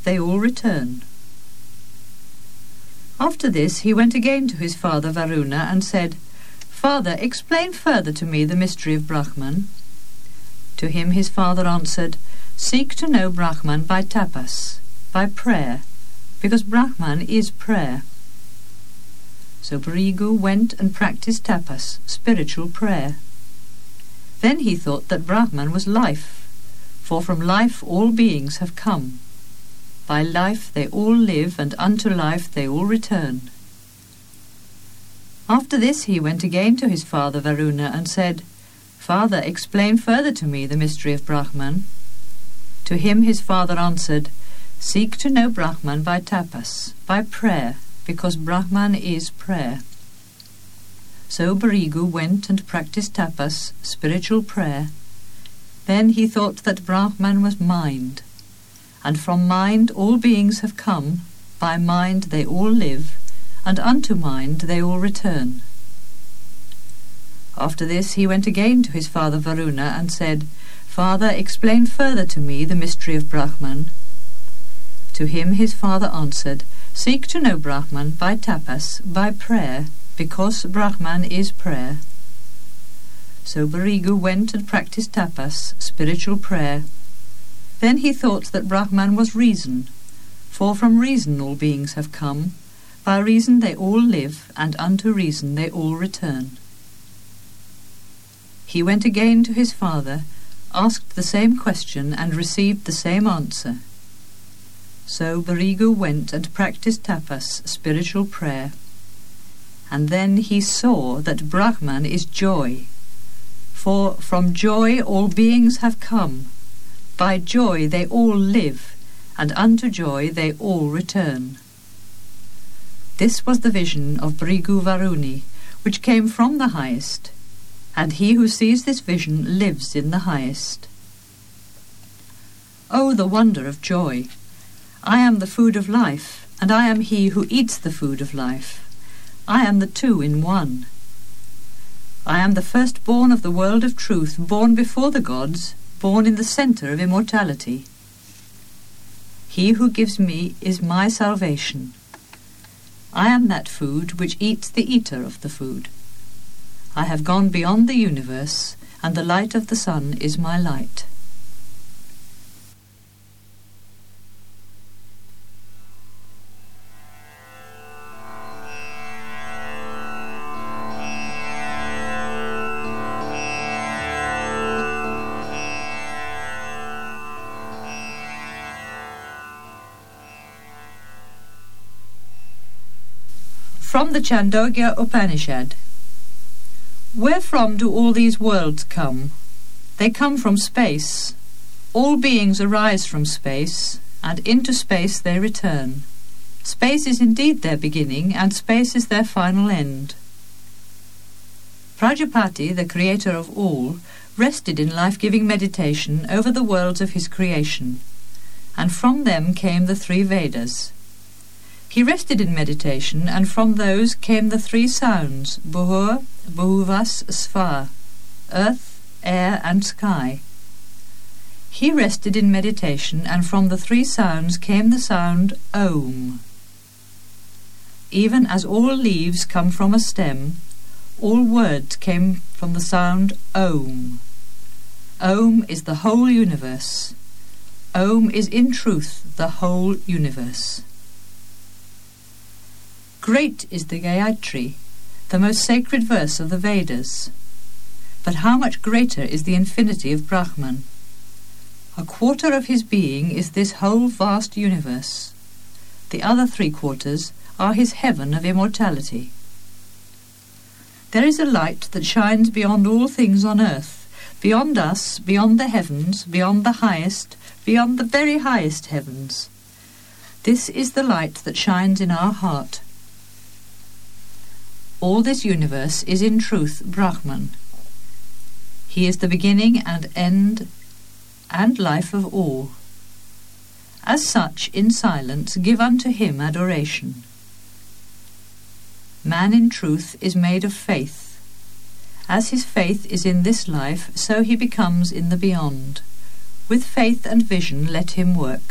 they all return. After this he went again to his father Varuna and said, Father, explain further to me the mystery of Brahman. To him his father answered, Seek to know Brahman by tapas, by prayer, because Brahman is prayer. So Bhrigu went and practiced tapas, spiritual prayer. Then he thought that Brahman was life, for from life all beings have come. By life they all live, and unto life they all return. After this he went again to his father Varuna and said, Father, explain further to me the mystery of Brahman. To him his father answered, Seek to know Brahman by tapas, by prayer, because Brahman is prayer. So Bhrigu went and practiced tapas, spiritual prayer. Then he thought that Brahman was mind, and from mind all beings have come, by mind they all live, and unto mind they all return. After this he went again to his father Varuna and said, Father, explain further to me the mystery of Brahman. To him his father answered, Seek to know Brahman by tapas, by prayer, because Brahman is prayer. So Bhrigu went and practiced tapas, spiritual prayer. Then he thought that Brahman was reason, for from reason all beings have come, by reason they all live, and unto reason they all return. He went again to his father, asked the same question, and received the same answer. So Bhrigu went and practiced tapas, spiritual prayer. And then he saw that Brahman is joy, for from joy all beings have come. By joy they all live, and unto joy they all return. This was the vision of Bhrigu Varuni, which came from the highest, and he who sees this vision lives in the highest. Oh, the wonder of joy! I am the food of life, and I am he who eats the food of life. I am the two in one. I am the firstborn of the world of truth, born before the gods, born in the centre of immortality. He who gives me is my salvation. I am that food which eats the eater of the food. I have gone beyond the universe, and the light of the sun is my light. From the Chandogya Upanishad. Wherefrom do all these worlds come? They come from space. All beings arise from space, and into space they return. Space is indeed their beginning, and space is their final end. Prajapati, the creator of all, rested in life-giving meditation over the worlds of his creation, and from them came the three Vedas. He rested in meditation, and from those came the three sounds, Bhur, Bhuvas, Svar, earth, air, and sky. He rested in meditation, and from the three sounds came the sound Om. Even as all leaves come from a stem, all words came from the sound Om. Om is the whole universe. Om is in truth the whole universe. Great is the Gayatri, the most sacred verse of the Vedas. But how much greater is the infinity of Brahman? A quarter of his being is this whole vast universe. The other 3/4 are his heaven of immortality. There is a light that shines beyond all things on earth, beyond us, beyond the heavens, beyond the highest, beyond the very highest heavens. This is the light that shines in our heart. All this universe is in truth Brahman. He is the beginning and end and life of all. As such, in silence, give unto him adoration. Man in truth is made of faith. As his faith is in this life, so he becomes in the beyond. With faith and vision let him work.